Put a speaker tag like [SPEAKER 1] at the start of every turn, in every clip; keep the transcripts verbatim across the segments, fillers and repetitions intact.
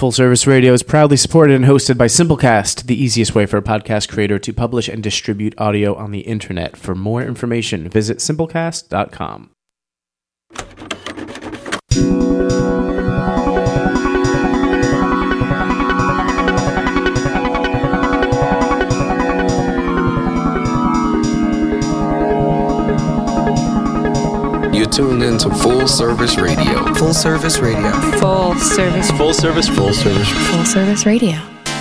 [SPEAKER 1] Full Service Radio is proudly supported and hosted by Simplecast, the easiest way for a podcast creator to publish and distribute audio on the internet. For more information, visit simplecast dot com.
[SPEAKER 2] You're tuned into Full Service Radio.
[SPEAKER 3] Full Service Radio.
[SPEAKER 4] Full Service.
[SPEAKER 2] Full Service. Full Service.
[SPEAKER 4] Full Service Radio.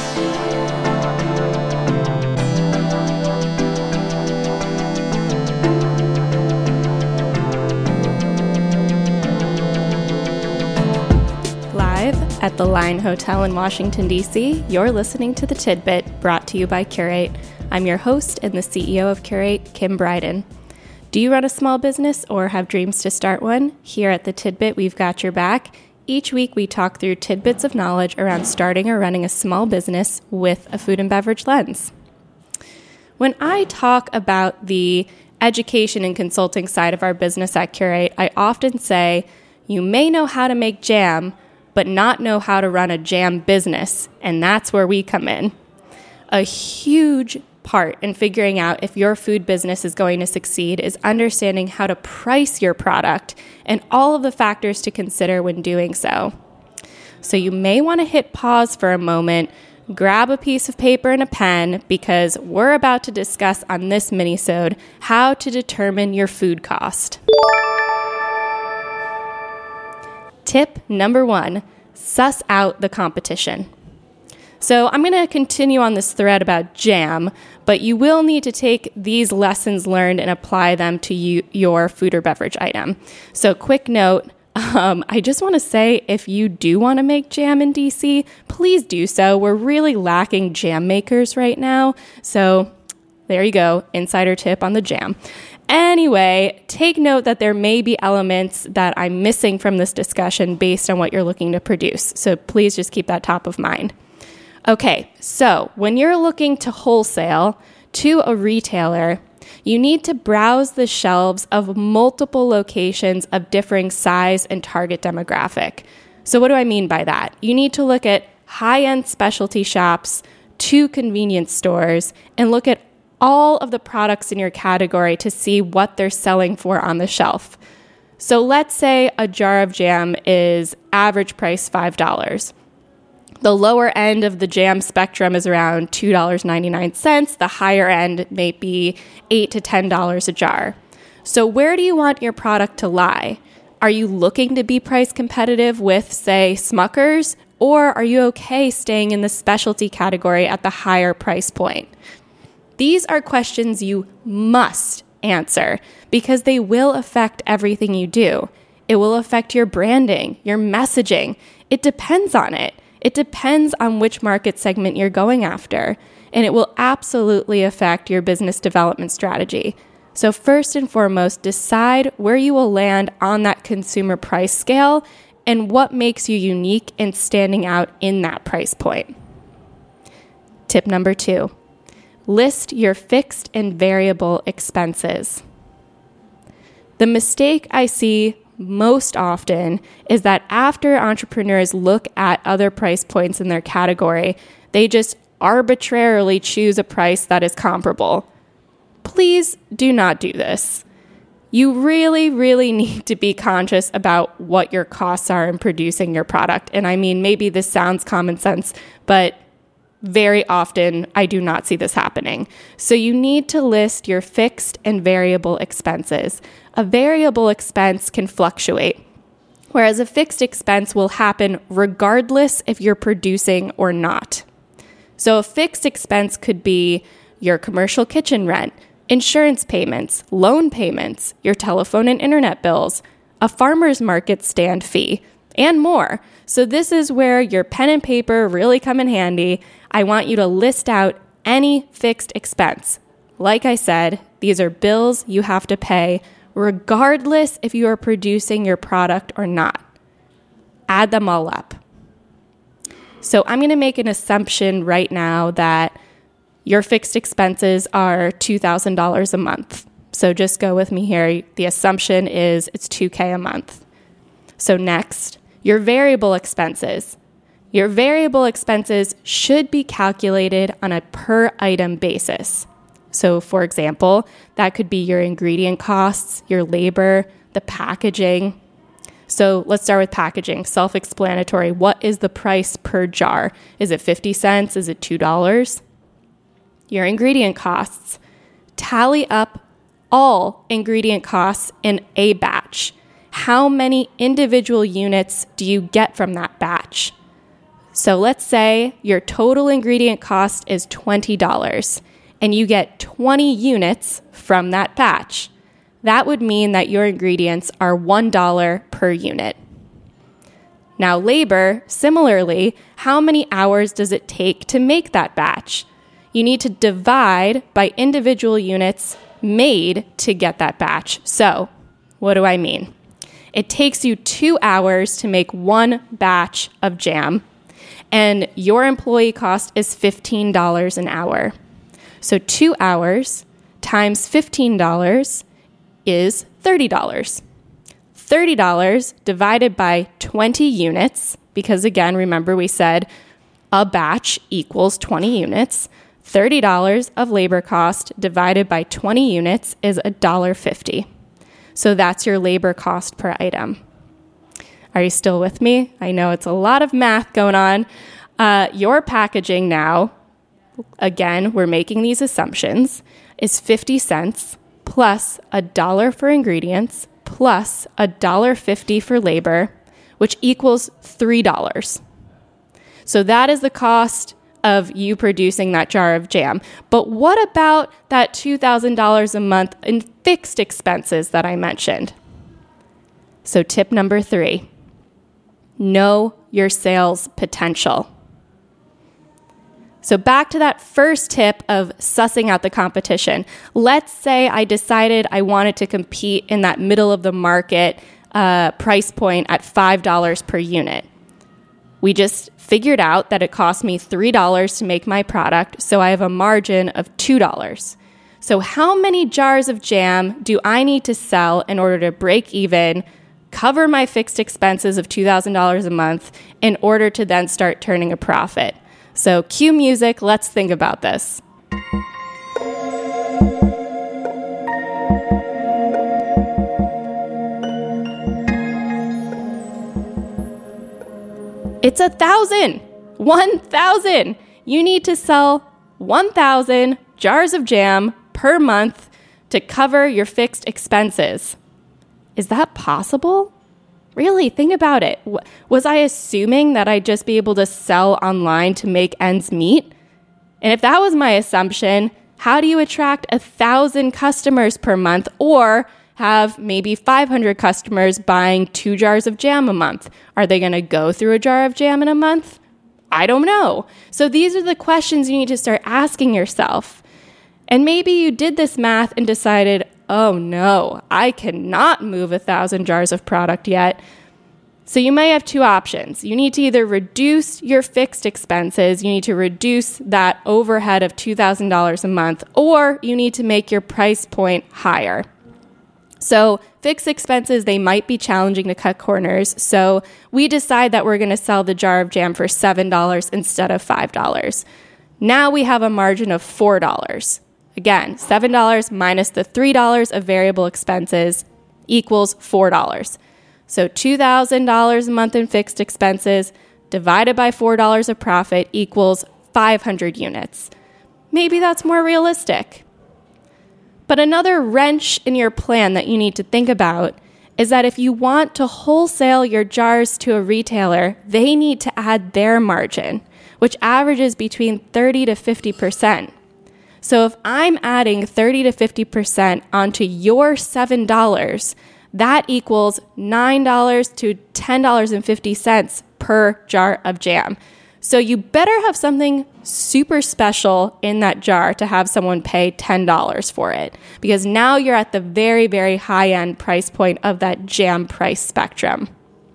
[SPEAKER 4] Live at the Line Hotel in Washington, D C, you're listening to The Tidbit, brought to you by Curate. I'm your host and the C E O of Curate, Kim Bryden. Do you run a small business or have dreams to start one? Here at The Tidbit, we've got your back. Each week, we talk through tidbits of knowledge around starting or running a small business with a food and beverage lens. When I talk about the education and consulting side of our business at Curate, I often say, you may know how to make jam, but not know how to run a jam business, and that's where we come in. A huge part in figuring out if your food business is going to succeed is understanding how to price your product and all of the factors to consider when doing so. So you may want to hit pause for a moment, grab a piece of paper and a pen, because we're about to discuss on this minisode how to determine your food cost. Tip number one, suss out the competition. So I'm going to continue on this thread about jam, but you will need to take these lessons learned and apply them to you, your food or beverage item. So quick note, um, I just want to say if you do want to make jam in D C, please do so. We're really lacking jam makers right now. So there you go, insider tip on the jam. Anyway, take note that there may be elements that I'm missing from this discussion based on what you're looking to produce. So please just keep that top of mind. Okay, so when you're looking to wholesale to a retailer, you need to browse the shelves of multiple locations of differing size and target demographic. So what do I mean by that? You need to look at high-end specialty shops, to convenience stores, and look at all of the products in your category to see what they're selling for on the shelf. So let's say a jar of jam is average price five dollars. The lower end of the jam spectrum is around two dollars and ninety-nine cents. The higher end may be eight to ten dollars a jar. So where do you want your product to lie? Are you looking to be price competitive with, say, Smucker's? Or are you okay staying in the specialty category at the higher price point? These are questions you must answer because they will affect everything you do. It will affect your branding, your messaging. It depends on it. It depends on which market segment you're going after, and it will absolutely affect your business development strategy. So first and foremost, decide where you will land on that consumer price scale and what makes you unique and standing out in that price point. Tip number two, list your fixed and variable expenses. The mistake I see most often is that after entrepreneurs look at other price points in their category, they just arbitrarily choose a price that is comparable. Please do not do this. You really, really need to be conscious about what your costs are in producing your product. And I mean, maybe this sounds common sense, but very often I do not see this happening. So you need to list your fixed and variable expenses. A variable expense can fluctuate, whereas a fixed expense will happen regardless if you're producing or not. So a fixed expense could be your commercial kitchen rent, insurance payments, loan payments, your telephone and internet bills, a farmer's market stand fee, and more. So this is where your pen and paper really come in handy. I want you to list out any fixed expense. Like I said, these are bills you have to pay regardless if you are producing your product or not. Add them all up. So I'm going to make an assumption right now that your fixed expenses are two thousand dollars a month. So just go with me here. The assumption is it's two thousand dollars a month. So next, your variable expenses. Your variable expenses should be calculated on a per item basis. So for example, that could be your ingredient costs, your labor, the packaging. So let's start with packaging. Self-explanatory. What is the price per jar? Is it fifty cents? Is it two dollars? Your ingredient costs. Tally up all ingredient costs in a batch. How many individual units do you get from that batch? So let's say your total ingredient cost is twenty dollars and you get twenty units from that batch. That would mean that your ingredients are one dollar per unit. Now labor, similarly, how many hours does it take to make that batch? You need to divide by individual units made to get that batch. So what do I mean? It takes you two hours to make one batch of jam, and your employee cost is fifteen dollars an hour. So two hours times fifteen dollars is thirty dollars. thirty dollars divided by twenty units, because again, remember we said a batch equals twenty units. thirty dollars of labor cost divided by twenty units is one dollar fifty. So that's your labor cost per item. Are you still with me? I know it's a lot of math going on. Uh, your packaging now, again, we're making these assumptions, is fifty cents plus a dollar for ingredients plus a dollar fifty for labor, which equals three dollars. So that is the cost of you producing that jar of jam. But what about that two thousand dollars a month in fixed expenses that I mentioned? So tip number three, know your sales potential. So back to that first tip of sussing out the competition. Let's say I decided I wanted to compete in that middle of the market uh, price point at five dollars per unit. We just figured out that it cost me three dollars to make my product, so I have a margin of two dollars. So how many jars of jam do I need to sell in order to break even, cover my fixed expenses of two thousand dollars a month in order to then start turning a profit? So cue music, let's think about this. It's a thousand, one thousand. You need to sell one thousand jars of jam per month to cover your fixed expenses. Is that possible? Really, think about it. Was I assuming that I'd just be able to sell online to make ends meet? And if that was my assumption, how do you attract a thousand customers per month or have maybe five hundred customers buying two jars of jam a month? Are they going to go through a jar of jam in a month? I don't know. So these are the questions you need to start asking yourself. And maybe you did this math and decided, oh no, I cannot move a thousand jars of product yet. So you may have two options. You need to either reduce your fixed expenses, you need to reduce that overhead of two thousand dollars a month, or you need to make your price point higher. So fixed expenses, they might be challenging to cut corners. So we decide that we're going to sell the jar of jam for seven dollars instead of five dollars. Now we have a margin of four dollars. Again, seven dollars minus the three dollars of variable expenses equals four dollars. So two thousand dollars a month in fixed expenses divided by four dollars of profit equals five hundred units. Maybe that's more realistic. But another wrench in your plan that you need to think about is that if you want to wholesale your jars to a retailer, they need to add their margin, which averages between thirty to fifty percent. So if I'm adding thirty to fifty percent onto your seven dollars, that equals nine dollars to ten dollars and fifty cents per jar of jam. So you better have something super special in that jar to have someone pay ten dollars for it, because now you're at the very, very high-end price point of that jam price spectrum.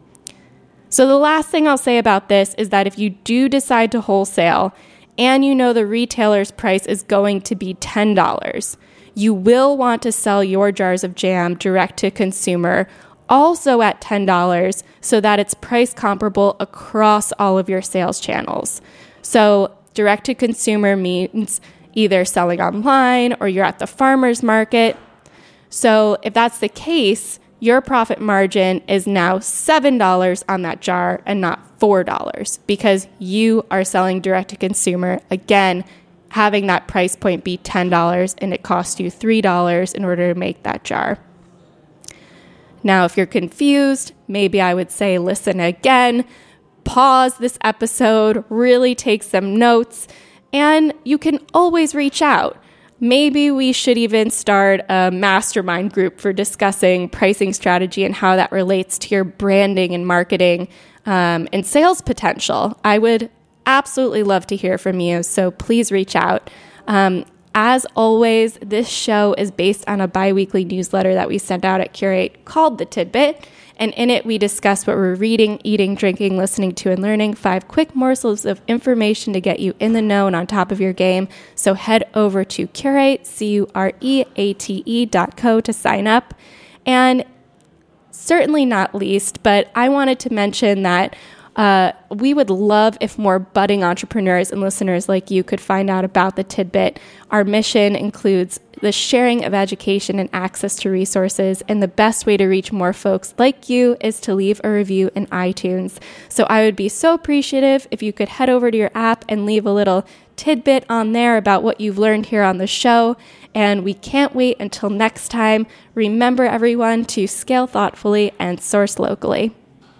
[SPEAKER 4] So the last thing I'll say about this is that if you do decide to wholesale and you know the retailer's price is going to be ten dollars, you will want to sell your jars of jam direct to consumer also at ten dollars so that it's price comparable across all of your sales channels. So direct to consumer means either selling online or you're at the farmer's market. So if that's the case, your profit margin is now seven dollars on that jar and not four dollars because you are selling direct to consumer. Again, having that price point be ten dollars and it costs you three dollars in order to make that jar. Now, if you're confused, maybe I would say listen again, pause this episode, really take some notes, and you can always reach out. Maybe we should even start a mastermind group for discussing pricing strategy and how that relates to your branding and marketing um, and sales potential. I would absolutely love to hear from you, so please reach out. Um, as always, this show is based on a bi-weekly newsletter that we send out at Curate called The Tidbit, and in it we discuss what we're reading, eating, drinking, listening to, and learning, five quick morsels of information to get you in the know and on top of your game. So head over to Curate, C U R E A T E dot co to sign up. And certainly not least, but I wanted to mention that Uh, we would love if more budding entrepreneurs and listeners like you could find out about The Tidbit. Our mission includes the sharing of education and access to resources, and the best way to reach more folks like you is to leave a review in iTunes. So I would be so appreciative if you could head over to your app and leave a little tidbit on there about what you've learned here on the show. And we can't wait until next time. Remember, everyone, to scale thoughtfully and source locally.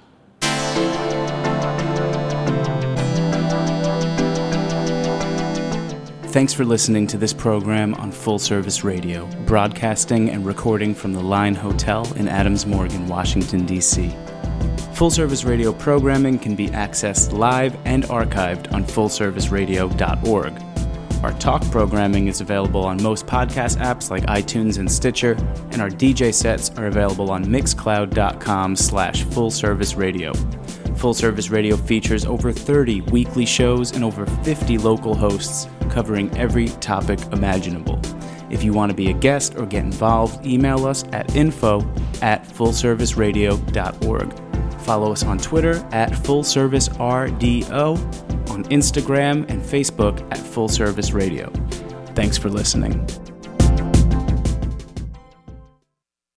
[SPEAKER 1] Thanks for listening to this program on Full Service Radio, broadcasting and recording from the Line Hotel in Adams Morgan, Washington, D C Full Service Radio programming can be accessed live and archived on full service radio dot org. Our talk programming is available on most podcast apps like iTunes and Stitcher, and our D J sets are available on mixcloud dot com slash full service radio. Full Service Radio features over thirty weekly shows and over fifty local hosts covering every topic imaginable. If you want to be a guest or get involved, email us at info at full service radio dot org. Follow us on Twitter at full service R D O, on Instagram and Facebook at Full Service Radio. Thanks for listening.